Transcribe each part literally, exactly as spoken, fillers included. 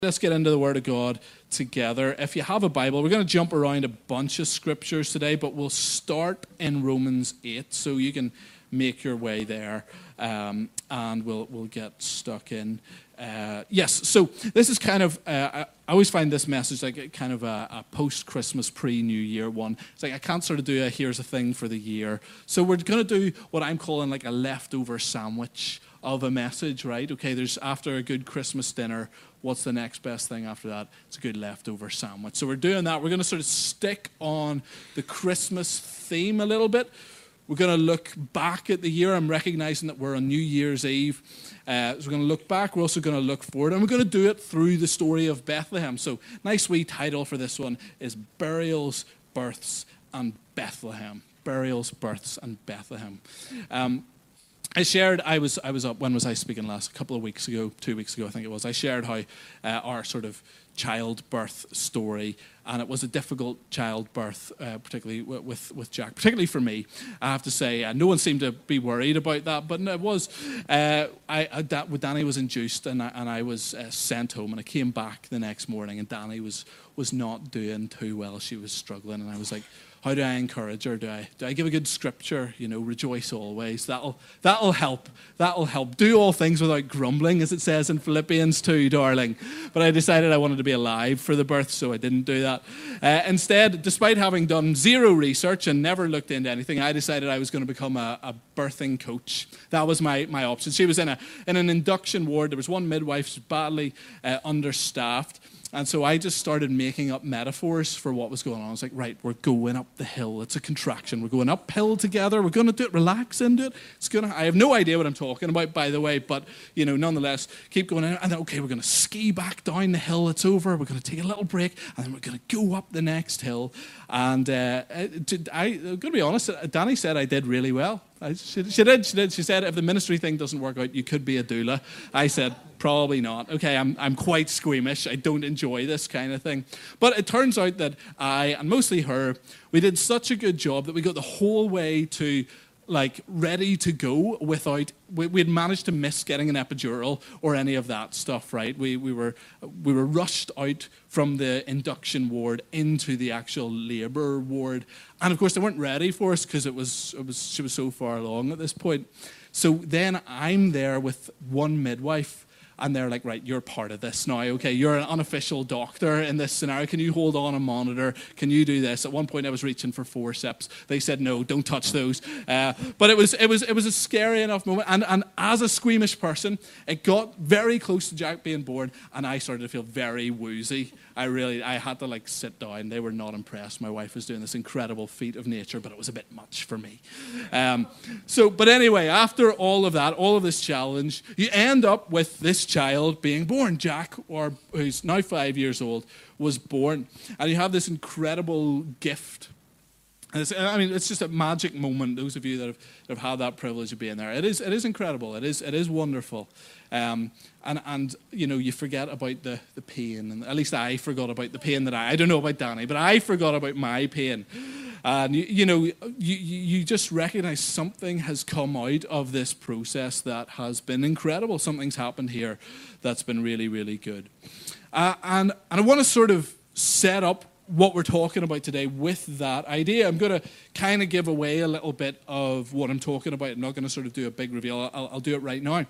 Let's get into the Word of God together. If you have a Bible, we're going to jump around a bunch of scriptures today, but we'll start in Romans eight, so you can make your way there, um, and we'll we'll get stuck in. Uh, yes, so this is kind of, uh, I always find this message like a, kind of a, a post-Christmas, pre-New Year one. It's like I can't sort of do a here's a thing for the year. So we're going to do what I'm calling like a leftover sandwich of a message, right? Okay, there's after a good Christmas dinner, what's the next best thing after that? It's a good leftover sandwich. So we're doing that. We're going to sort of stick on the Christmas theme a little bit. We're going to look back at the year. I'm recognizing that we're on New Year's Eve. Uh, so we're going to look back. We're also going to look forward. And we're going to do it through the story of Bethlehem. So nice wee title for this one is Burials, Births, and Bethlehem. Burials, Births, and Bethlehem. Um, I shared, I was I was up, when was I speaking last? A couple of weeks ago, two weeks ago I think it was. I shared how uh, our sort of childbirth story, and it was a difficult childbirth, uh, particularly with, with Jack, particularly for me. I have to say, uh, no one seemed to be worried about that, but it was, uh, I, I, da- Danny was induced, and I, and I was uh, sent home, and I came back the next morning, and Danny was, was not doing too well. She was struggling, and I was like, how do I encourage her? Do I do I give a good scripture? You know, rejoice always. That'll that'll help. That'll help. Do all things without grumbling, as it says in Philippians two, darling. But I decided I wanted to be alive for the birth, so I didn't do that. Uh, instead, despite having done zero research and never looked into anything, I decided I was going to become a, a birthing coach. That was my, my option. She was in a in an induction ward. There was one midwife who was badly uh, understaffed. And so I just started making up metaphors for what was going on. I was like, right, we're going up the hill. It's a contraction. We're going uphill together. We're going to do it. Relax into it. It's going to. I have no idea what I'm talking about, by the way, but, you know, nonetheless, keep going in. And then, okay, we're going to ski back down the hill. It's over. We're going to take a little break, and then we're going to go up the next hill. And uh, I, I'm going to be honest, Danny said I did really well. I, she, she did, she did. She said, if the ministry thing doesn't work out, you could be a doula. I said, probably not. Okay, I'm I'm quite squeamish. I don't enjoy this kind of thing. But it turns out that I, and mostly her, we did such a good job that we got the whole way to, like, ready to go without, we had managed to miss getting an epidural or any of that stuff, right? We we were we were rushed out from the induction ward into the actual labour ward. And of course they weren't ready for us because it was it was she was so far along at this point. So then I'm there with one midwife, and they're like, right, you're part of this now, okay? You're an unofficial doctor in this scenario. Can you hold on a monitor? Can you do this? At one point, I was reaching for forceps. They said, no, don't touch those. Uh, but it was it was, it was a scary enough moment. And, and as a squeamish person, it got very close to Jack being born, and I started to feel very woozy. I really, I had to, like, sit down. They were not impressed. My wife was doing this incredible feat of nature, but it was a bit much for me. Um, so, but anyway, after all of that, all of this challenge, you end up with this child being born. Jack, or who's now five years old, was born. And you have this incredible gift. And it's, I mean, it's just a magic moment. Those of you that have, that have had that privilege of being there, it is, it is incredible. It is, it is wonderful. Um, and, and, you know, you forget about the, the pain. And at least I forgot about the pain that I, I don't know about Danny, but I forgot about my pain. And, you, you know, you, you just recognize something has come out of this process that has been incredible. Something's happened here that's been really, really good. Uh, and, and I want to sort of set up what we're talking about today with that idea. I'm going to kind of give away a little bit of what I'm talking about. I'm not going to sort of do a big reveal. I'll, I'll do it right now.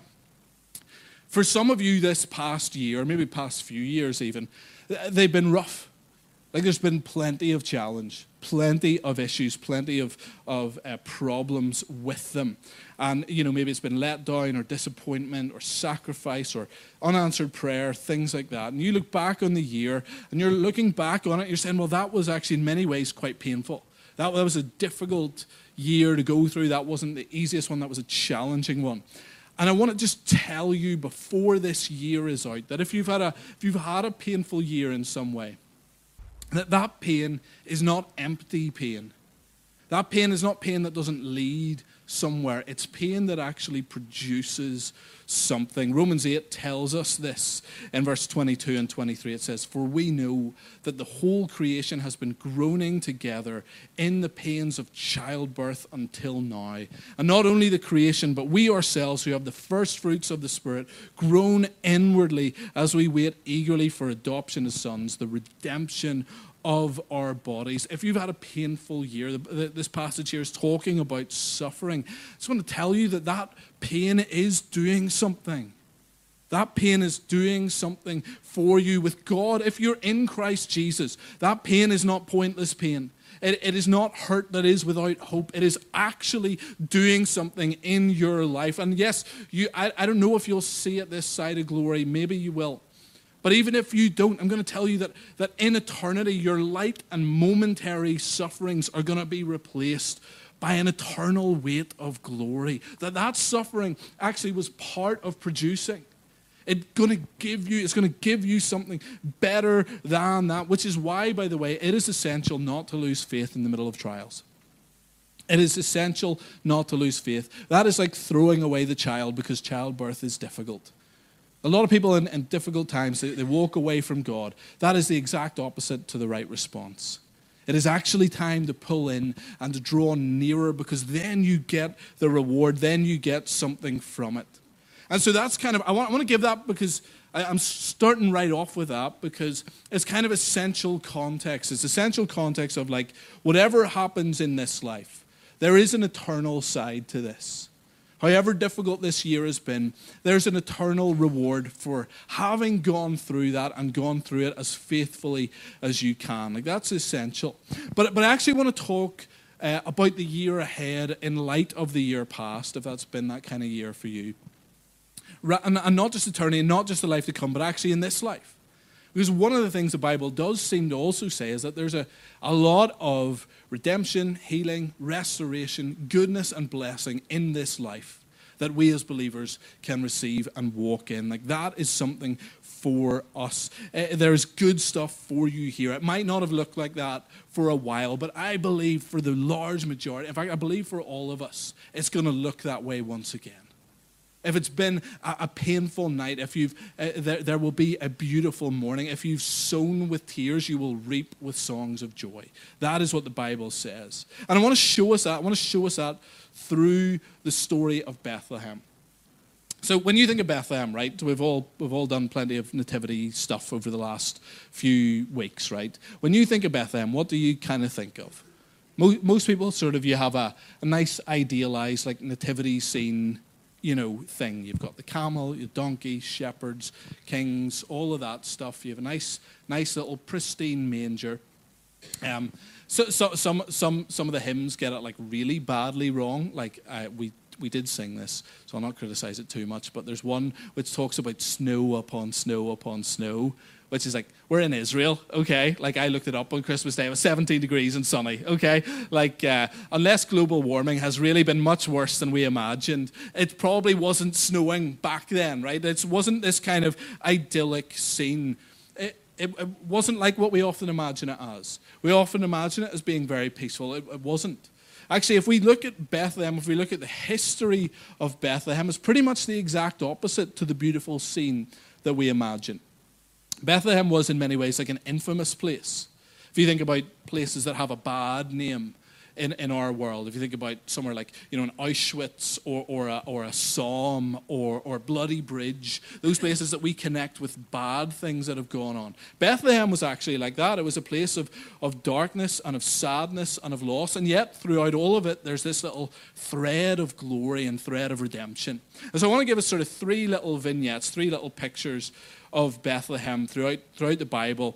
For some of you this past year, maybe past few years even, they've been rough. Like, there's been plenty of challenge, plenty of issues, plenty of, of uh, problems with them. And, you know, maybe it's been let down or disappointment or sacrifice or unanswered prayer, things like that. And you look back on the year and you're looking back on it, you're saying, well, that was actually in many ways quite painful. That, that was a difficult year to go through. That wasn't the easiest one. That was a challenging one. And I want to just tell you before this year is out that if you've had a if you've had a painful year in some way, that that pain is not empty pain. That pain is not pain that doesn't lead somewhere. It's pain that actually produces something. Romans eight tells us this in verse twenty-two and twenty-three. It says, "For we know that the whole creation has been groaning together in the pains of childbirth until now. And not only the creation, but we ourselves who have the first fruits of the Spirit groan inwardly as we wait eagerly for adoption as sons, the redemption of our bodies." If you've had a painful year, this passage here is talking about suffering. I just want to tell you that that pain is doing something. That pain is doing something for you with God. If you're in Christ Jesus, that pain is not pointless pain. It, it is not hurt that is without hope. It is actually doing something in your life. And yes, you, I, I don't know if you'll see it this side of glory. Maybe you will. But even if you don't, I'm going to tell you that, that in eternity, your light and momentary sufferings are going to be replaced by an eternal weight of glory. That that suffering actually was part of producing. It's going to give you, it's going to give you something better than that, which is why, by the way, it is essential not to lose faith in the middle of trials. It is essential not to lose faith. That is like throwing away the child because childbirth is difficult. A lot of people in, in difficult times, they, they walk away from God. That is the exact opposite to the right response. It is actually time to pull in and to draw nearer, because then you get the reward, then you get something from it. And so that's kind of, I want, I want to give that because I, I'm starting right off with that because it's kind of essential context. It's essential context of like, whatever happens in this life, there is an eternal side to this. However difficult this year has been, there's an eternal reward for having gone through that and gone through it as faithfully as you can. Like, that's essential. But, but I actually want to talk uh, about the year ahead in light of the year past, if that's been that kind of year for you. And, and not just eternity, and not just the life to come, but actually in this life. Because one of the things the Bible does seem to also say is that there's a, a lot of redemption, healing, restoration, goodness, and blessing in this life that we as believers can receive and walk in. Like, that is something for us. Uh, there's good stuff for you here. It might not have looked like that for a while, but I believe for the large majority, in fact, I believe for all of us, it's going to look that way once again. If it's been a, a painful night, if you've, uh, there, there will be a beautiful morning. If you've sown with tears, you will reap with songs of joy. That is what the Bible says. And I want to show us that. I want to show us that through the story of Bethlehem. So when you think of Bethlehem, right, we've all, we've all done plenty of nativity stuff over the last few weeks, right? When you think of Bethlehem, what do you kind of think of? Most, most people sort of, you have a, a nice idealized like nativity scene, you know, thing. You've got the camel, your donkey, shepherds, kings, all of that stuff. You have a nice, nice little pristine manger. Um, so, so some, some, some of the hymns get it like really badly wrong. Like uh, we, we did sing this, so I'll not criticize it too much. But there's one which talks about snow upon snow upon snow, which is like, we're in Israel, okay? Like, I looked it up on Christmas Day. It was seventeen degrees and sunny, okay? Like, uh, unless global warming has really been much worse than we imagined, it probably wasn't snowing back then, right? It wasn't this kind of idyllic scene. It, it, it wasn't like what we often imagine it as. We often imagine it as being very peaceful. It, it wasn't. Actually, if we look at Bethlehem, if we look at the history of Bethlehem, it's pretty much the exact opposite to the beautiful scene that we imagine. Bethlehem was in many ways like an infamous place. If you think about places that have a bad name in, in our world, if you think about somewhere like, you know, an Auschwitz or, or, a, or a Somme or, or Bloody Bridge, those places that we connect with bad things that have gone on. Bethlehem was actually like that. It was a place of, of darkness and of sadness and of loss, and yet throughout all of it, there's this little thread of glory and thread of redemption. And so I want to give us sort of three little vignettes, three little pictures of Bethlehem throughout throughout the Bible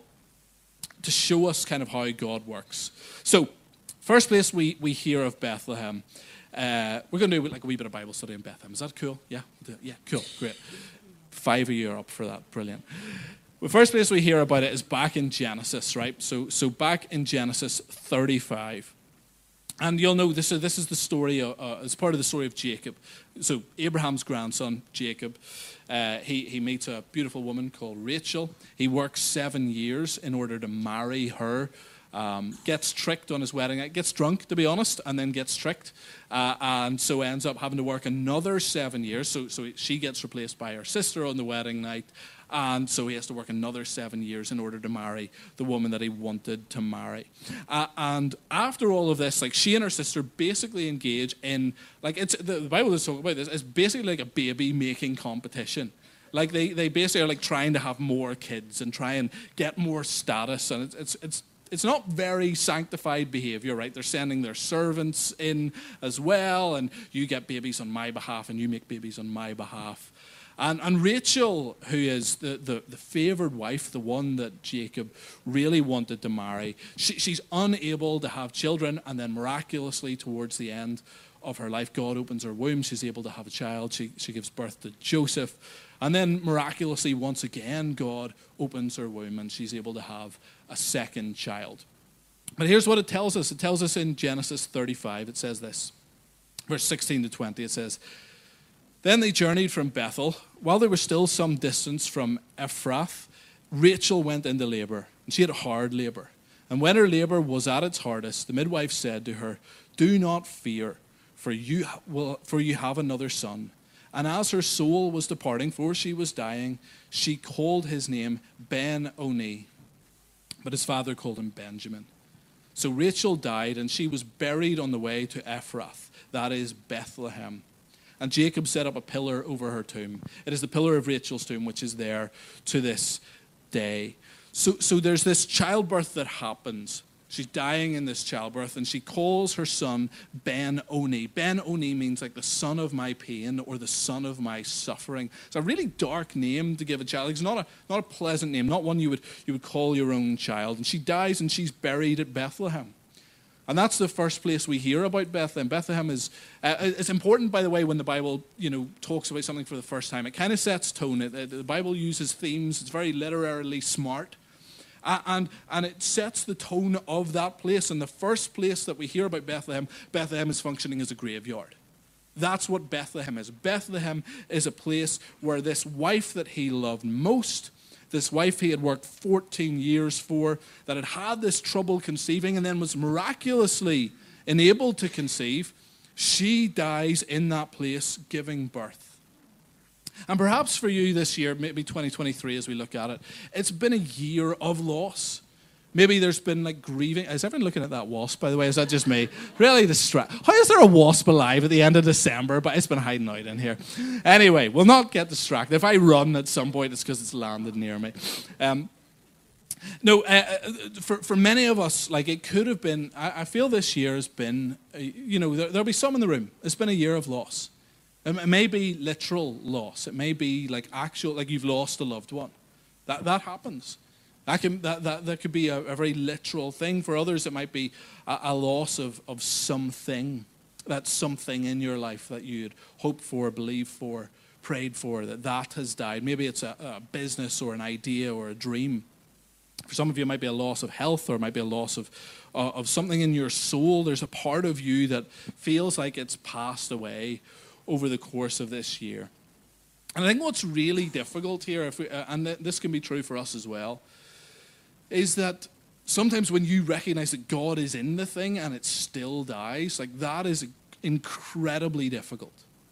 to show us kind of how God works. So, first place we, we hear of Bethlehem, uh, we're going to do like a wee bit of Bible study in Bethlehem. Is that cool? Yeah? Yeah, cool, great. Five a year up for that, brilliant. The first place we hear about it is back in Genesis, right? So, so back in Genesis thirty-five. And you'll know this is, this is the story, uh, uh, it's part of the story of Jacob. So Abraham's grandson, Jacob, uh, he, he meets a beautiful woman called Rachel. He works seven years in order to marry her. um, gets tricked on his wedding night, gets drunk, to be honest, and then gets tricked, uh, and so ends up having to work another seven years. So, so she gets replaced by her sister on the wedding night, and so he has to work another seven years in order to marry the woman that he wanted to marry. Uh, and after all of this, like, she and her sister basically engage in, like, it's the, the Bible is talking about this, it's basically like a baby making competition. Like, they, they basically are like trying to have more kids and try and get more status, and it's it's it's it's not very sanctified behavior, right? They're sending their servants in as well, and you get babies on my behalf and you make babies on my behalf. And, and Rachel, who is the, the, the favored wife, the one that Jacob really wanted to marry, she, she's unable to have children, and then miraculously towards the end of her life, God opens her womb. She's able to have a child. She, she gives birth to Joseph. And then miraculously, once again, God opens her womb and she's able to have a second child. But here's what it tells us. It tells us in Genesis thirty-five, it says this, verse sixteen to twenty, it says, "Then they journeyed from Bethel. While they were still some distance from Ephrath, Rachel went into labor, and she had hard labor. And when her labor was at its hardest, the midwife said to her, 'Do not fear, for you will, for you have another son.' And as her soul was departing, for she was dying, she called his name Ben-Oni. But his father called him Benjamin. So Rachel died, and she was buried on the way to Ephrath, that is Bethlehem. And Jacob set up a pillar over her tomb. It is the pillar of Rachel's tomb, which is there to this day." So, so there's this childbirth that happens. She's dying in this childbirth, and she calls her son Ben-Oni. Ben-Oni means like the son of my pain or the son of my suffering. It's a really dark name to give a child. It's not a, not a pleasant name, not one you would, you would call your own child. And she dies, and she's buried at Bethlehem. And that's the first place we hear about Bethlehem. Bethlehem is, uh, it's important, by the way, when the Bible, you know, talks about something for the first time. It kind of sets tone. It, it, the Bible uses themes. It's very literarily smart. And, and it sets the tone of that place. And the first place that we hear about Bethlehem, Bethlehem is functioning as a graveyard. That's what Bethlehem is. Bethlehem is a place where this wife that he loved most, this wife he had worked fourteen years for, that had had this trouble conceiving and then was miraculously enabled to conceive, she dies in that place giving birth. And perhaps for you this year, maybe twenty twenty-three as we look at it, it's been a year of loss. Maybe there's been like grieving. Is everyone looking at that wasp, by the way? Is that just me? Really distracted. How is there a wasp alive at the end of December? But it's been hiding out in here. Anyway, we'll not get distracted. If I run at some point, it's because it's landed near me. Um, no, uh, for, for many of us, like it could have been, I, I feel this year has been, uh, you know, there, there'll be some in the room. It's been a year of loss. It may be literal loss. It may be like actual, like you've lost a loved one. That that happens. That can that that, that could be a, a very literal thing. For others, it might be a, a loss of, of something. That's something in your life that you'd hoped for, believed for, prayed for, that that has died. Maybe it's a, a business or an idea or a dream. For some of you, it might be a loss of health, or it might be a loss of, uh, of something in your soul. There's a part of you that feels like it's passed away over the course of this year. And I think what's really difficult here, if we, uh, and th- this can be true for us as well, is that sometimes when you recognize that God is in the thing and it still dies, like that is incredibly difficult.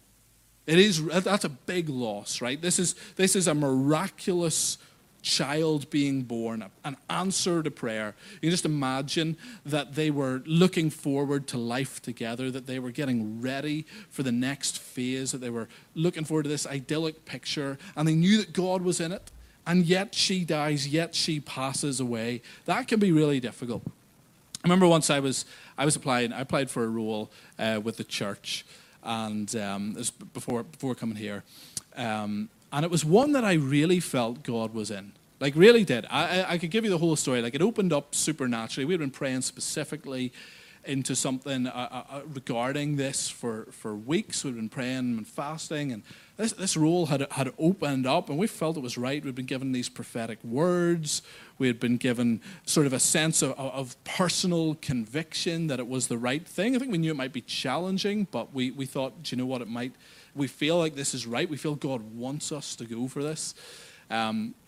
It is, that's a big loss, right? This is, this is a miraculous child being born, an answer to prayer. You can just imagine that they were looking forward to life together, that they were getting ready for the next phase, that they were looking forward to this idyllic picture, and they knew that God was in it, and yet she dies, yet she passes away. That can be really difficult. I remember once I was I was applying, I applied for a role uh, with the church, and um, this was before before coming here. Um, And it was one that I really felt God was in. Like, really did. I, I, I could give you the whole story. Like, it opened up supernaturally. We had been praying specifically into something uh, uh, regarding this for, for weeks. We'd been praying and fasting. And this, this role had, had opened up, and we felt it was right. We'd been given these prophetic words. We had been given sort of a sense of, of personal conviction that it was the right thing. I think we knew it might be challenging, but we, we thought, do you know what, it might... We feel like this is right. We feel God wants us to go for this. Um,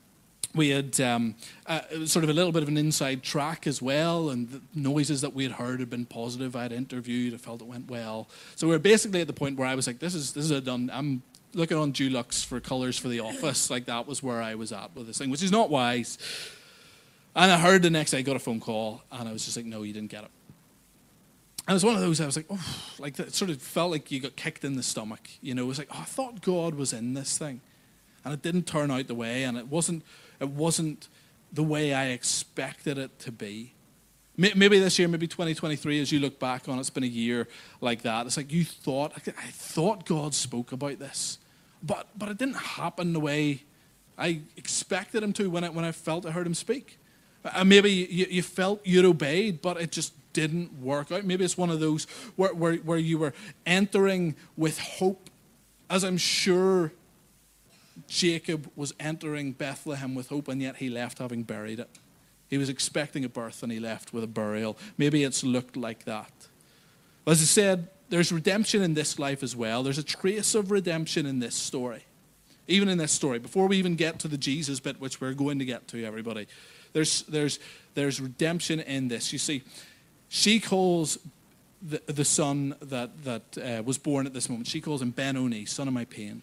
we had um, uh, sort of a little bit of an inside track as well, and the noises that we had heard had been positive. I had interviewed, I felt it went well. So we were basically at the point where I was like, this is this is a done. I'm looking on Dulux for colours for the office. Like, that was where I was at with this thing, which is not wise. And I heard the next day, I got a phone call, and I was just like, no, you didn't get it. And it was one of those, I was like, oh, like it sort of felt like you got kicked in the stomach. You know, it was like, oh, I thought God was in this thing. And it didn't turn out the way, and it wasn't it wasn't the way I expected it to be. Maybe this year, maybe twenty twenty-three, as you look back on it, it's been a year like that. It's like you thought, I thought God spoke about this, but but it didn't happen the way I expected him to when I, when I felt I heard him speak. And maybe you, you felt you'd obeyed, but it just didn't work out. Maybe it's one of those where, where, where you were entering with hope, as I'm sure Jacob was entering Bethlehem with hope, and yet he left having buried it. He was expecting a birth, and he left with a burial. Maybe it's looked like that. But as I said, there's redemption in this life as well. There's a trace of redemption in this story. Even in this story, before we even get to the Jesus bit, which we're going to get to, everybody, there's there's there's redemption in this. You see, she calls the, the son that, that uh, was born at this moment, she calls him Ben-Oni, son of my pain.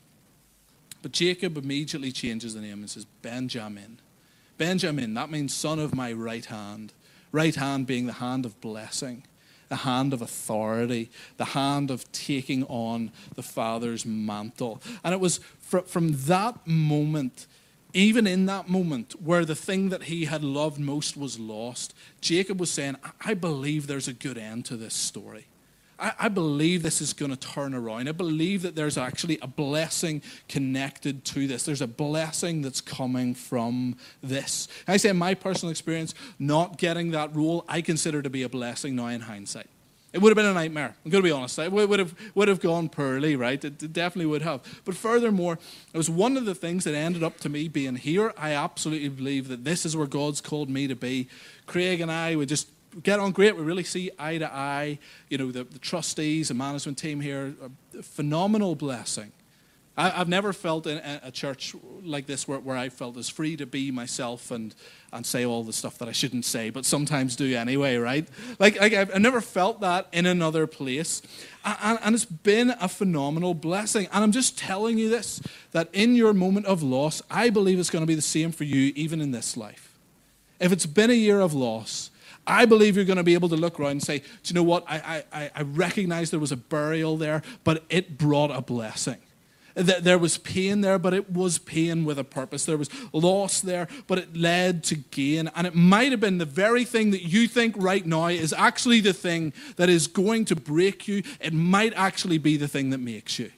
But Jacob immediately changes the name and says Benjamin. Benjamin, that means son of my right hand. Right hand being the hand of blessing, the hand of authority, the hand of taking on the Father's mantle. And it was fr- from that moment, even in that moment, where the thing that he had loved most was lost, Jacob was saying, I believe there's a good end to this story. I, I believe this is going to turn around. I believe that there's actually a blessing connected to this. There's a blessing that's coming from this. And I say in my personal experience, not getting that role, I consider to be a blessing now in hindsight. It would have been a nightmare. I'm going to be honest. It would have, would have gone poorly, right? It definitely would have. But furthermore, it was one of the things that ended up to me being here. I absolutely believe that this is where God's called me to be. Craig and I would just get on great. We really see eye to eye. You know, the, the trustees, the management team here, a phenomenal blessing. I, I've never felt in a, a church like this where, where I felt as free to be myself and, and say all the stuff that I shouldn't say, but sometimes do anyway, right? Like, like I've, I've never felt that in another place. And, and it's been a phenomenal blessing. And I'm just telling you this, that in your moment of loss, I believe it's going to be the same for you even in this life. If it's been a year of loss, I believe you're going to be able to look around and say, do you know what? I, I, I recognize there was a burial there, but it brought a blessing. There was pain there, but it was pain with a purpose. There was loss there, but it led to gain. And it might have been the very thing that you think right now is actually the thing that is going to break you. It might actually be the thing that makes you.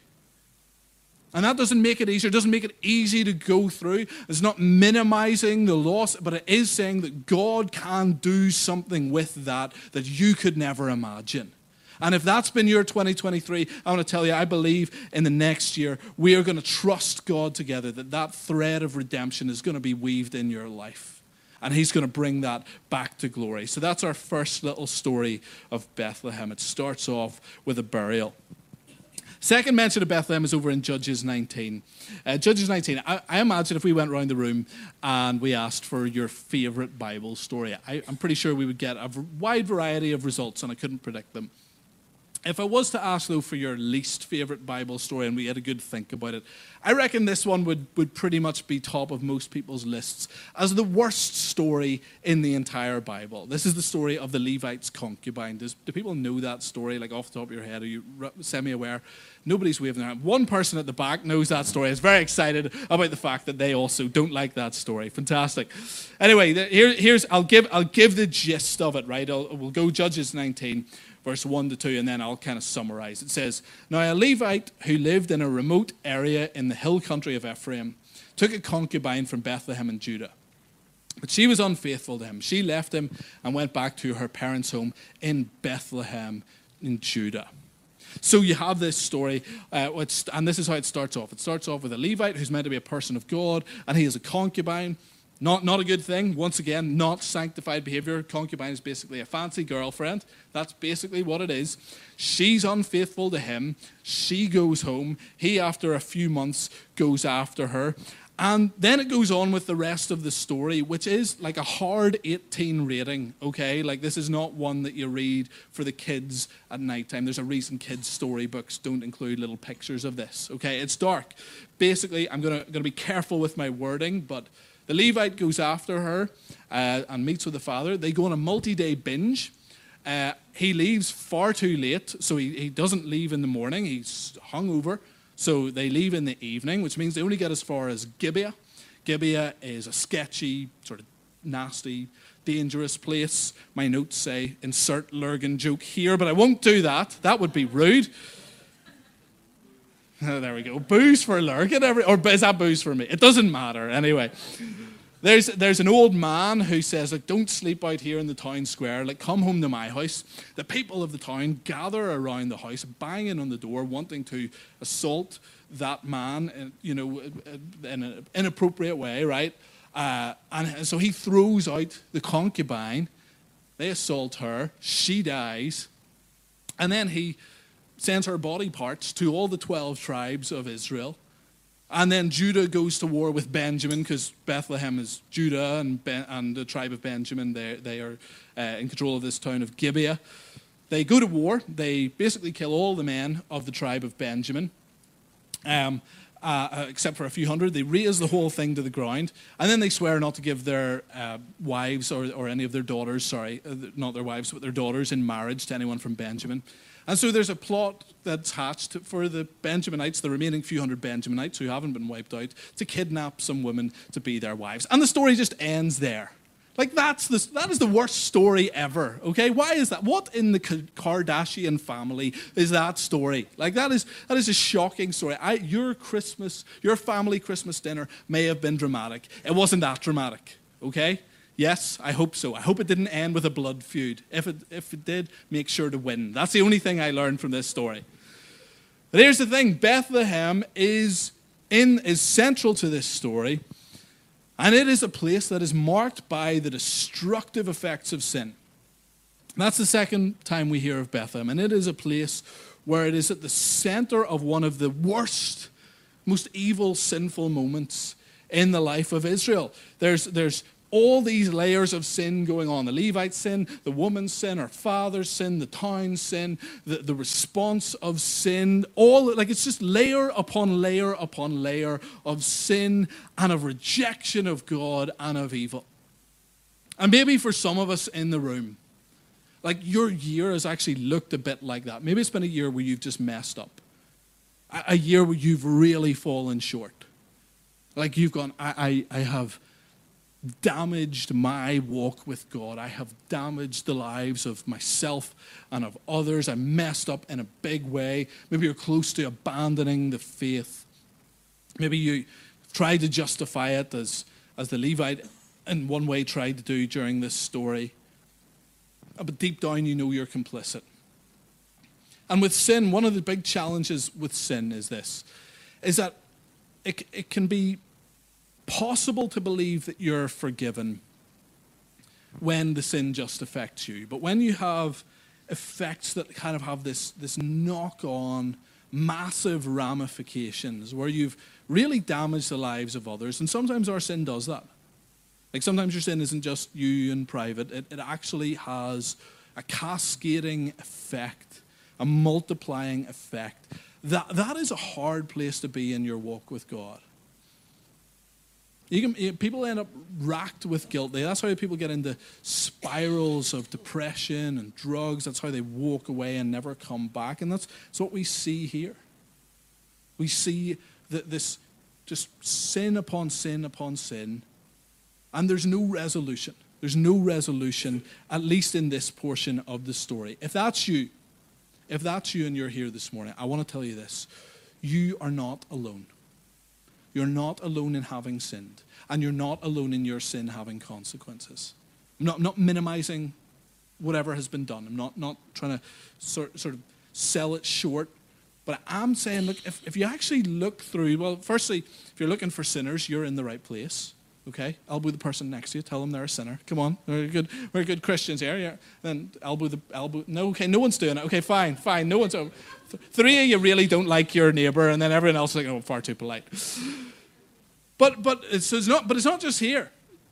And that doesn't make it easier. It doesn't make it easy to go through. It's not minimizing the loss, but it is saying that God can do something with that that you could never imagine. And if that's been your twenty twenty-three, I want to tell you, I believe in the next year, we are going to trust God together, that that thread of redemption is going to be weaved in your life. And he's going to bring that back to glory. So that's our first little story of Bethlehem. It starts off with a burial. Second mention of Bethlehem is over in Judges nineteen. Uh, Judges nineteen, I, I imagine if we went around the room and we asked for your favorite Bible story, I, I'm pretty sure we would get a wide variety of results, and I couldn't predict them. If I was to ask, though, for your least favorite Bible story, and we had a good think about it, I reckon this one would, would pretty much be top of most people's lists as the worst story in the entire Bible. This is the story of the Levite's concubine. Does, do people know that story, like off the top of your head? Are you semi-aware? Nobody's waving their hand. One person at the back knows that story, is very excited about the fact that they also don't like that story. Fantastic. Anyway, here, here's I'll give I'll give the gist of it, right? I'll, we'll go Judges nineteen. Verse one to two, and then I'll kind of summarize. It says, Now a Levite who lived in a remote area in the hill country of Ephraim took a concubine from Bethlehem in Judah. But she was unfaithful to him. She left him and went back to her parents' home in Bethlehem in Judah. So you have this story, uh, and this is how it starts off. It starts off with a Levite who's meant to be a person of God, and he has a concubine. Not, not a good thing. Once again, not sanctified behavior. Concubine is basically a fancy girlfriend. That's basically what it is. She's unfaithful to him. She goes home. He, after a few months, goes after her. And then it goes on with the rest of the story, which is like a hard eighteen rating, okay? Like, this is not one that you read for the kids at nighttime. There's a reason kids' storybooks don't include little pictures of this, okay? It's dark. Basically, I'm going to going to be careful with my wording, but the Levite goes after her uh, and meets with the father. They go on a multi-day binge. Uh, he leaves far too late, so he, he doesn't leave in the morning. He's hungover. So they leave in the evening, which means they only get as far as Gibeah. Gibeah is a sketchy, sort of nasty, dangerous place. My notes say, insert Lurgan joke here, but I won't do that. That would be rude. Oh, there we go. Booze for Lurgan, or is that booze for me? It doesn't matter. Anyway, there's there's an old man who says, like, don't sleep out here in the town square. Like, come home to my house. The people of the town gather around the house, banging on the door, wanting to assault that man, you know, in an inappropriate way, right? Uh, and so he throws out the concubine. They assault her. She dies. And then he sends her body parts to all the twelve tribes of Israel. And then Judah goes to war with Benjamin, because Bethlehem is Judah, and, ben, and the tribe of Benjamin, they, they are uh, in control of this town of Gibeah. They go to war. They basically kill all the men of the tribe of Benjamin, um, uh, uh, except for a few hundred. They raze the whole thing to the ground. And then they swear not to give their uh, wives or, or any of their daughters, sorry, uh, not their wives, but their daughters in marriage to anyone from Benjamin. And so there's a plot that's hatched for the Benjaminites, the remaining few hundred Benjaminites who haven't been wiped out, to kidnap some women to be their wives. And the story just ends there. Like, that's the, that is the worst story ever, okay? Why is that? What in the Kardashian family is that story? Like, that is that is a shocking story. I, your Christmas, your family Christmas dinner may have been dramatic. It wasn't that dramatic, okay? Yes, I hope so. I hope it didn't end with a blood feud. If it, if it did, make sure to win. That's the only thing I learned from this story. But here's the thing. Bethlehem is, in, is central to this story, and it is a place that is marked by the destructive effects of sin. That's the second time we hear of Bethlehem, and it is a place where it is at the center of one of the worst, most evil, sinful moments in the life of Israel. There's, there's all these layers of sin going on. The Levite sin, the woman's sin, her father's sin, the town's sin, the, the response of sin. All, like, it's just layer upon layer upon layer of sin and of rejection of God and of evil. And maybe for some of us in the room, like, your year has actually looked a bit like that. Maybe it's been a year where you've just messed up. A, a year where you've really fallen short. Like, you've gone, I, I, I have damaged my walk with God. I have damaged the lives of myself and of others. I messed up in a big way. Maybe you're close to abandoning the faith. Maybe you tried to justify it as, as the Levite in one way tried to do during this story. But deep down you know you're complicit. And with sin, one of the big challenges with sin is this, is that it, it can be possible to believe that you're forgiven when the sin just affects you. But when you have effects that kind of have this, this knock-on, massive ramifications where you've really damaged the lives of others, and sometimes our sin does that. Like, sometimes your sin isn't just you in private. It, it actually has a cascading effect, a multiplying effect. That, that is a hard place to be in your walk with God. You can, people end up racked with guilt. That's how people get into spirals of depression and drugs. That's how they walk away and never come back. And that's, that's what we see here. We see that this just sin upon sin upon sin, and there's no resolution. There's no resolution, at least in this portion of the story. If that's you, if that's you and you're here this morning, I want to tell you this. You are not alone. You're not alone in having sinned. And you're not alone in your sin having consequences. I'm not, I'm not minimizing whatever has been done. I'm not, not trying to sort, sort of sell it short. But I'm saying, look, if, if you actually look through, well, firstly, if you're looking for sinners, you're in the right place. Okay? Elbow the person next to you. Tell them they're a sinner. Come on. We're good, we're good Christians here. Yeah. Then elbow the, elbow. No, okay, no one's doing it. Okay, fine, fine. No one's. Th- three of you really don't like your neighbor, and then everyone else is like, oh, far too polite. But but it's, it's not but it's not just here.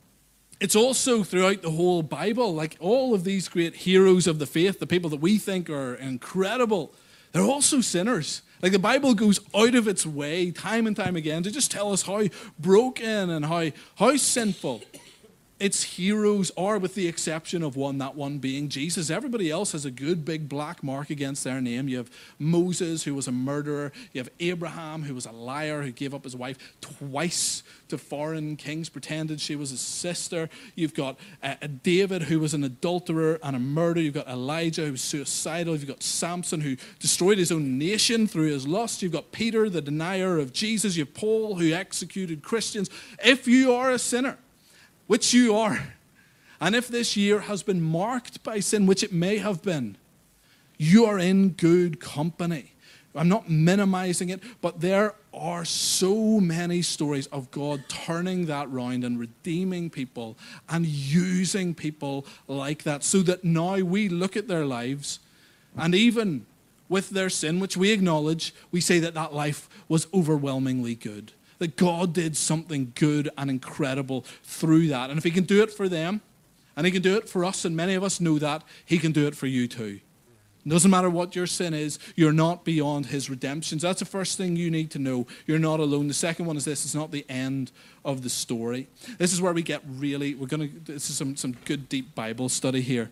It's also throughout the whole Bible. Like all of these great heroes of the faith, the people that we think are incredible, they're also sinners. Like the Bible goes out of its way time and time again to just tell us how broken and how, how sinful its heroes are, with the exception of one, that one being Jesus. Everybody else has a good big black mark against their name. You have Moses, who was a murderer. You have Abraham, who was a liar, who gave up his wife twice to foreign kings, pretended she was his sister. You've got uh, David, who was an adulterer and a murderer. You've got Elijah, who was suicidal. You've got Samson, who destroyed his own nation through his lust. You've got Peter, the denier of Jesus. You have Paul, who executed Christians. If you are a sinner, which you are, and if this year has been marked by sin, which it may have been, you are in good company. I'm not minimizing it, but there are so many stories of God turning that round and redeeming people and using people like that, so that now we look at their lives, and even with their sin, which we acknowledge, we say that that life was overwhelmingly good. That God did something good and incredible through that. And if he can do it for them, and he can do it for us, and many of us know that, he can do it for you too. It doesn't matter what your sin is, you're not beyond his redemption. So that's the first thing you need to know. You're not alone. The second one is this: it's not the end of the story. This is where we get really, we're going to, this is some, some good deep Bible study here.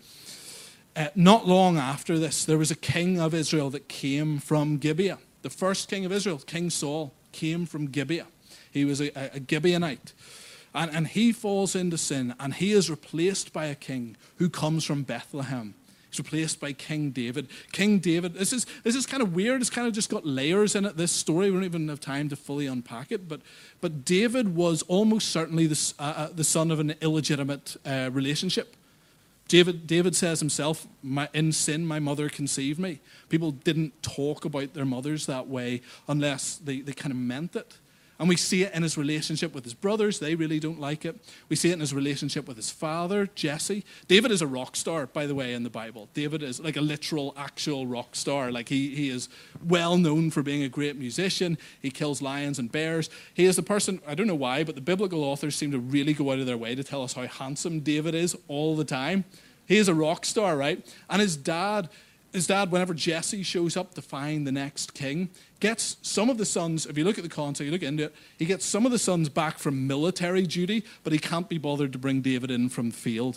Uh, not long after this, there was a king of Israel that came from Gibeah. The first king of Israel, King Saul, came from Gibeah. He was a, a Gibeonite. And, and he falls into sin, and he is replaced by a king who comes from Bethlehem. He's replaced by King David. King David, this is this is kind of weird. It's kind of just got layers in it, this story. We don't even have time to fully unpack it. But but David was almost certainly the, uh, the son of an illegitimate uh, relationship. David, David says himself, my, in sin, my mother conceived me. People didn't talk about their mothers that way unless they, they kind of meant it. And we see it in his relationship with his brothers. They really don't like it. We see it in his relationship with his father, Jesse. David is a rock star, by the way, in the Bible. David is like a literal, actual rock star. Like he, he is well known for being a great musician. He kills lions and bears. He is the person, I don't know why, but the biblical authors seem to really go out of their way to tell us how handsome David is all the time. He is a rock star, right? And his dad... His dad, whenever Jesse shows up to find the next king, gets some of the sons, if you look at the context, you look into it, he gets some of the sons back from military duty, but he can't be bothered to bring David in from the field.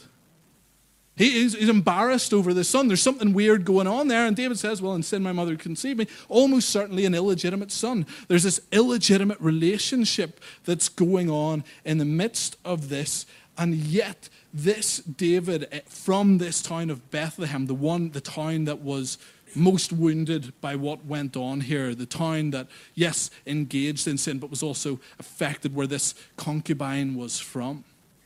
He is, he's embarrassed over the son. There's something weird going on there. And David says, well, in sin my mother conceived me. Almost certainly an illegitimate son. There's this illegitimate relationship that's going on in the midst of this. And yet, this David, from this town of Bethlehem, the one, the town that was most wounded by what went on here, the town that, yes, engaged in sin, but was also affected where this concubine was from,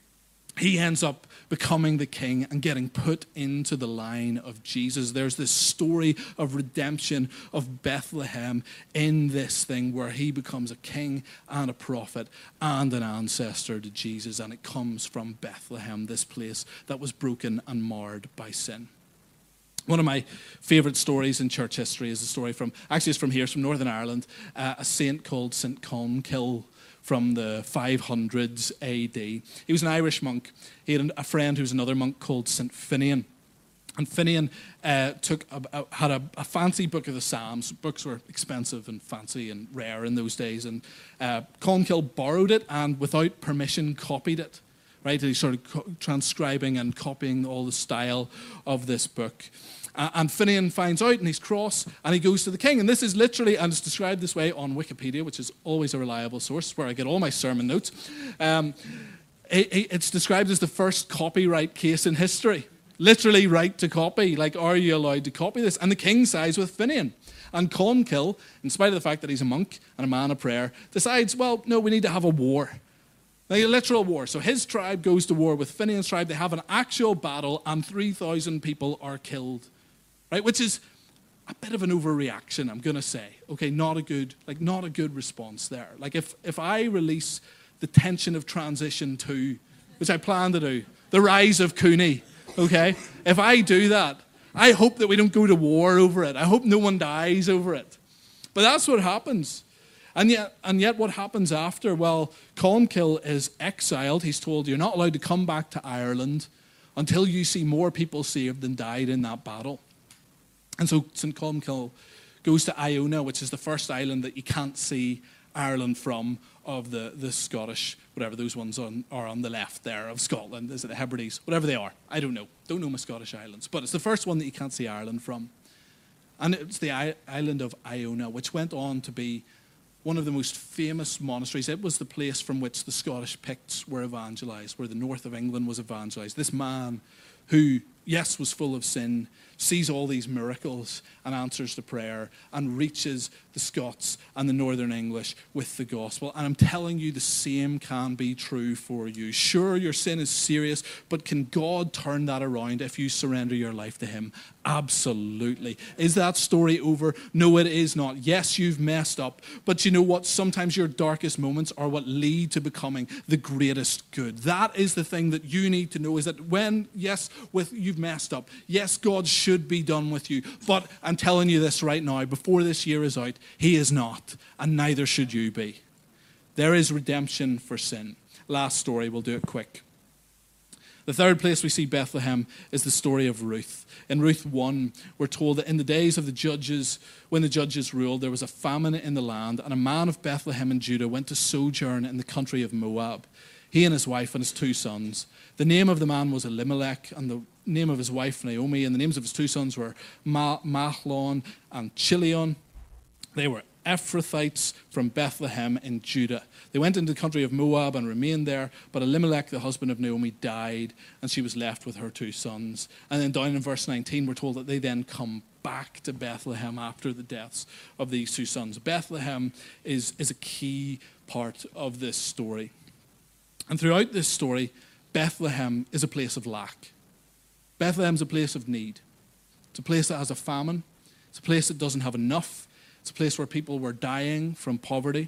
he ends up becoming the king and getting put into the line of Jesus. There's this story of redemption of Bethlehem in this thing where he becomes a king and a prophet and an ancestor to Jesus. And it comes from Bethlehem, this place that was broken and marred by sin. One of my favourite stories in church history is a story from, actually it's from here, it's from Northern Ireland, uh, a saint called Saint Colmcille, from the five hundreds A D. He was an Irish monk. He had a friend who was another monk called Saint Finian. And Finian uh, took a, a, had a, a fancy book of the Psalms. Books were expensive and fancy and rare in those days. And uh, Colmcille borrowed it and without permission copied it. Right? He started co- transcribing and copying all the style of this book. Uh, and Finian finds out and he's cross and he goes to the king. And this is literally, and it's described this way on Wikipedia, which is always a reliable source where I get all my sermon notes. Um, it, it's described as the first copyright case in history. Literally right to copy. Like, are you allowed to copy this? And the king sides with Finian. And Colmcille, in spite of the fact that he's a monk and a man of prayer, decides, well, no, we need to have a war. Like a literal war. So his tribe goes to war with Finian's tribe. They have an actual battle and three thousand people are killed. Right, which is a bit of an overreaction, I'm going to say. Okay, not a good, like not a good response there. Like if, if I release the tension of transition two, which I plan to do, the rise of Cooney, okay? If I do that, I hope that we don't go to war over it. I hope no one dies over it. But that's what happens. And yet, and yet what happens after? Well, Colmcille is exiled. He's told, you're not allowed to come back to Ireland until you see more people saved than died in that battle. And so Saint Colmcille goes to Iona, which is the first island that you can't see Ireland from, of the, the Scottish, whatever those ones on, are on the left there of Scotland. Is it the Hebrides? Whatever they are. I don't know. Don't know my Scottish islands. But it's the first one that you can't see Ireland from. And it's the I- island of Iona, which went on to be one of the most famous monasteries. It was the place from which the Scottish Picts were evangelized, where the north of England was evangelized. This man who, yes, was full of sin, sees all these miracles and answers to prayer and reaches the Scots and the Northern English with the gospel. And I'm telling you, the same can be true for you. Sure, your sin is serious, but can God turn that around if you surrender your life to him? Absolutely. Is that story over? No, it is not. Yes, you've messed up, but you know what? Sometimes your darkest moments are what lead to becoming the greatest good. That is the thing that you need to know, is that when, yes, with you've messed up, yes, God should be done with you, but I'm telling you this right now, before this year is out, he is not, and neither should you be. There is redemption for sin. Last story, we'll do it quick. The third place we see Bethlehem is the story of Ruth. In Ruth one, we're told that in the days of the judges, when the judges ruled, there was a famine in the land, and a man of Bethlehem in Judah went to sojourn in the country of Moab, he and his wife and his two sons. The name of the man was Elimelech, and the name of his wife Naomi, and the names of his two sons were Ma- Mahlon and Chilion. They were Ephrathites from Bethlehem in Judah. They went into the country of Moab and remained there, but Elimelech, the husband of Naomi, died, and she was left with her two sons. And then down in verse nineteen, we're told that they then come back to Bethlehem after the deaths of these two sons. Bethlehem is, is a key part of this story. And throughout this story, Bethlehem is a place of lack. Bethlehem's a place of need. It's a place that has a famine. It's a place that doesn't have enough. It's a place where people were dying from poverty.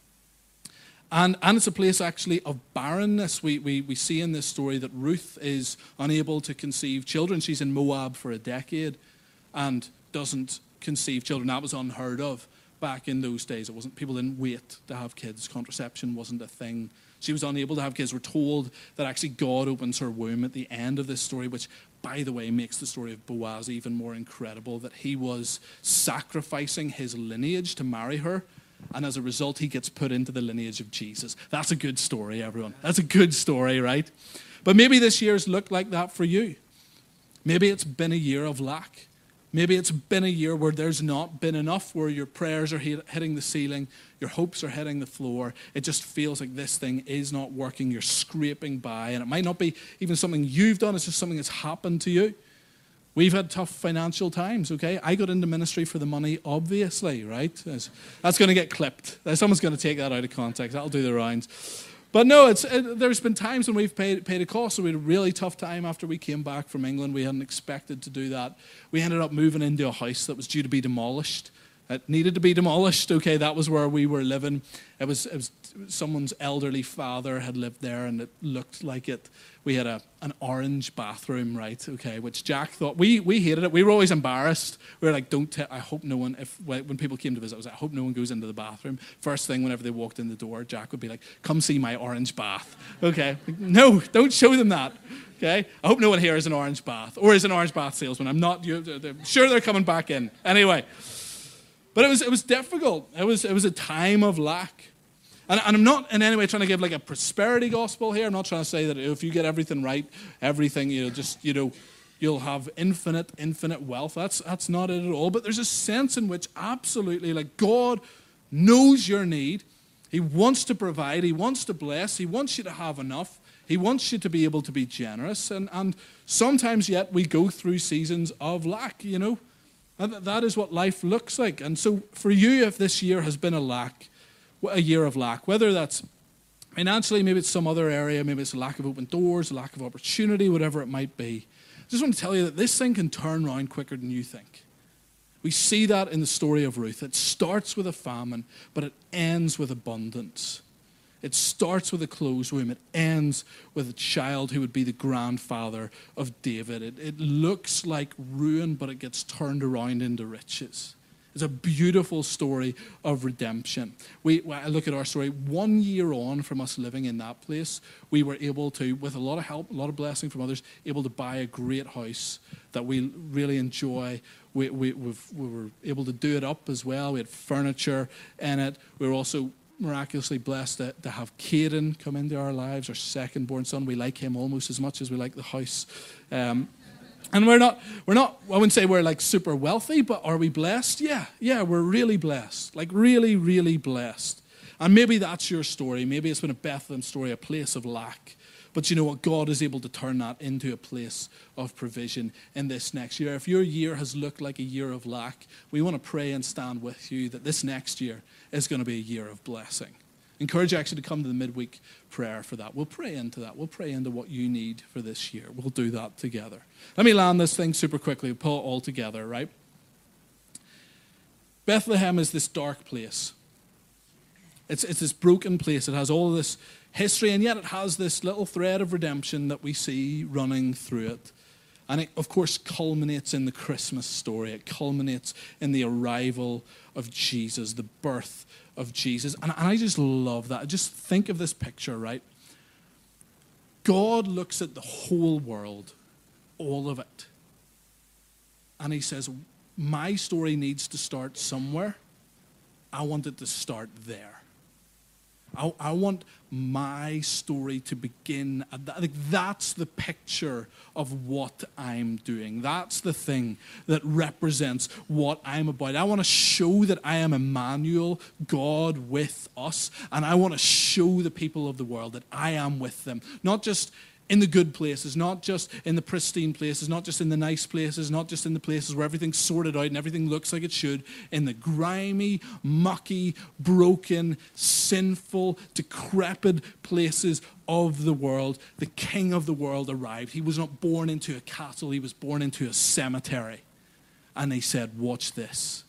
And, and it's a place actually of barrenness. We, we, we see in this story that Ruth is unable to conceive children. She's in Moab for a decade and doesn't conceive children. That was unheard of back in those days. It wasn't, people didn't wait to have kids. Contraception wasn't a thing. She was unable to have kids. We're told that actually God opens her womb at the end of this story, which, by the way, makes the story of Boaz even more incredible, that he was sacrificing his lineage to marry her, and as a result, he gets put into the lineage of Jesus. That's a good story, everyone. That's a good story, right? But maybe this year's looked like that for you. Maybe it's been a year of lack. Maybe it's been a year where there's not been enough, where your prayers are hitting the ceiling, your hopes are hitting the floor. It just feels like this thing is not working. You're scraping by, and it might not be even something you've done. It's just something that's happened to you. We've had tough financial times, okay? I got into ministry for the money, obviously, right? That's going to get clipped. Someone's going to take that out of context. That'll do the rounds. But no, it's it, there's been times when we've paid, paid a cost. So we had a really tough time after we came back from England. We hadn't expected to do that. We ended up moving into a house that was due to be demolished. It needed to be demolished. Okay, that was where we were living. It was, it was someone's elderly father had lived there, and it looked like it. We had a an orange bathroom, right? Okay, which Jack thought we we hated it. We were always embarrassed. We were like, don't. T- I hope no one. If when people came to visit, I was like, I hope no one goes into the bathroom. First thing, whenever they walked in the door, Jack would be like, "Come see my orange bath." Okay, like, no, don't show them that. Okay, I hope no one here is an orange bath or is an orange bath salesman. I'm not. I'm sure they're coming back in anyway. But it was it was difficult. It was it was a time of lack. And, and I'm not in any way trying to give like a prosperity gospel here. I'm not trying to say that if you get everything right, everything, you know, just, you know, you'll have infinite, infinite wealth. That's that's not it at all. But there's a sense in which absolutely, like, God knows your need. He wants to provide. He wants to bless. He wants you to have enough. He wants you to be able to be generous. And, and sometimes yet we go through seasons of lack, you know. And that is what life looks like. And so for you, if this year has been a lack, a year of lack, whether that's financially, maybe it's some other area, maybe it's a lack of open doors, a lack of opportunity, whatever it might be, I just want to tell you that this thing can turn around quicker than you think. We see that in the story of Ruth. It starts with a famine, but it ends with abundance. It starts with a closed womb. It ends with a child who would be the grandfather of David. It, it looks like ruin, but it gets turned around into riches. It's a beautiful story of redemption. We, I look at our story, one year on from us living in that place, we were able to, with a lot of help, a lot of blessing from others, able to buy a great house that we really enjoy. We, we, we've, we were able to do it up as well. We had furniture in it. We were also miraculously blessed to, to have Caden come into our lives, our second born son. We like him almost as much as we like the house. Um, And we're not, we're not, I wouldn't say we're like super wealthy, but are we blessed? Yeah, yeah, we're really blessed. Like really, really blessed. And maybe that's your story. Maybe it's been a Bethlehem story, a place of lack. But you know what? God is able to turn that into a place of provision in this next year. If your year has looked like a year of lack, we want to pray and stand with you that this next year is going to be a year of blessing. Encourage you actually to come to the midweek prayer for that. We'll pray into that. We'll pray into what you need for this year. We'll do that together. Let me land this thing super quickly. We'll pull it all together, right? Bethlehem is this dark place. It's, it's this broken place. It has all of this history, and yet it has this little thread of redemption that we see running through it. And it, of course, culminates in the Christmas story. It culminates in the arrival of Jesus, the birth of Jesus. And, and I just love that. Just think of this picture, right? God looks at the whole world, all of it. And he says, my story needs to start somewhere. I want it to start there. I, I want my story to begin at that. Like, that's the picture of what I'm doing. That's the thing that represents what I'm about. I want to show that I am Emmanuel, God with us, and I want to show the people of the world that I am with them. Not just in the good places, not just in the pristine places, not just in the nice places, not just in the places where everything's sorted out and everything looks like it should. In the grimy, mucky, broken, sinful, decrepit places of the world, the King of the world arrived. He was not born into a castle, he was born into a cemetery. And they said, watch this.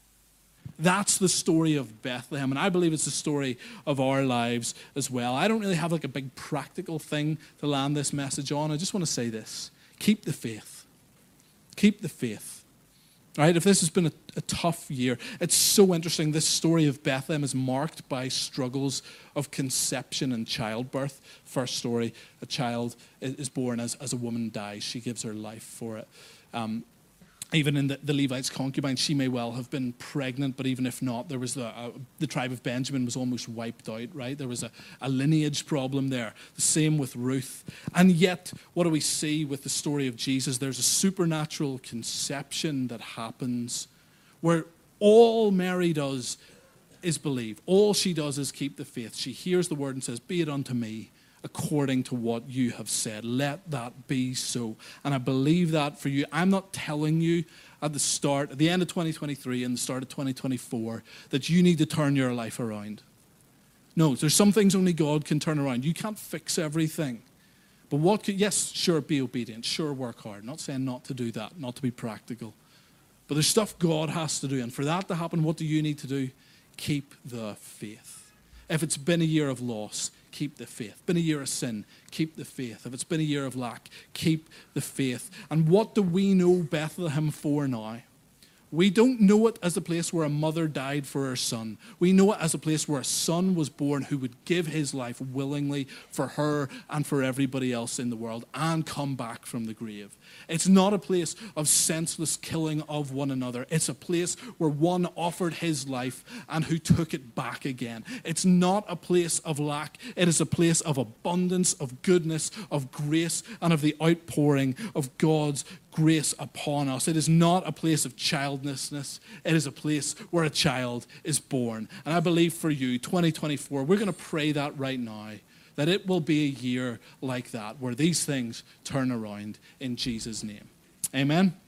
That's the story of Bethlehem, and I believe it's the story of our lives as well. I don't really have like a big practical thing to land this message on. I just want to say this. Keep the faith. Keep the faith. All right, if this has been a, a tough year, it's so interesting. This story of Bethlehem is marked by struggles of conception and childbirth. First story, a child is born as, as a woman dies. She gives her life for it. Um, Even in the, the Levite's concubine, she may well have been pregnant, but even if not, there was the, uh, the tribe of Benjamin was almost wiped out, right? There was a, a lineage problem there. The same with Ruth. And yet, what do we see with the story of Jesus? There's a supernatural conception that happens where all Mary does is believe. All she does is keep the faith. She hears the word and says, be it unto me according to what you have said. Let that be so. And I believe that for you. I'm not telling you at the start, at the end of twenty twenty-three and the start of twenty twenty-four, that you need to turn your life around. No, there's some things only God can turn around. You can't fix everything. But what could, yes, sure, be obedient. Sure, work hard. Not saying not to do that, not to be practical. But there's stuff God has to do. And for that to happen, what do you need to do? Keep the faith. If it's been a year of loss, keep the faith. Been a year of sin, keep the faith. If it's been a year of lack, keep the faith. And what do we know Bethlehem for now? We don't know it as a place where a mother died for her son. We know it as a place where a son was born who would give his life willingly for her and for everybody else in the world and come back from the grave. It's not a place of senseless killing of one another. It's a place where one offered his life and who took it back again. It's not a place of lack. It is a place of abundance, of goodness, of grace, and of the outpouring of God's grace upon us. It is not a place of childlessness. It is a place where a child is born. And I believe for you, twenty twenty-four, we're going to pray that right now, that it will be a year like that, where these things turn around in Jesus' name. Amen.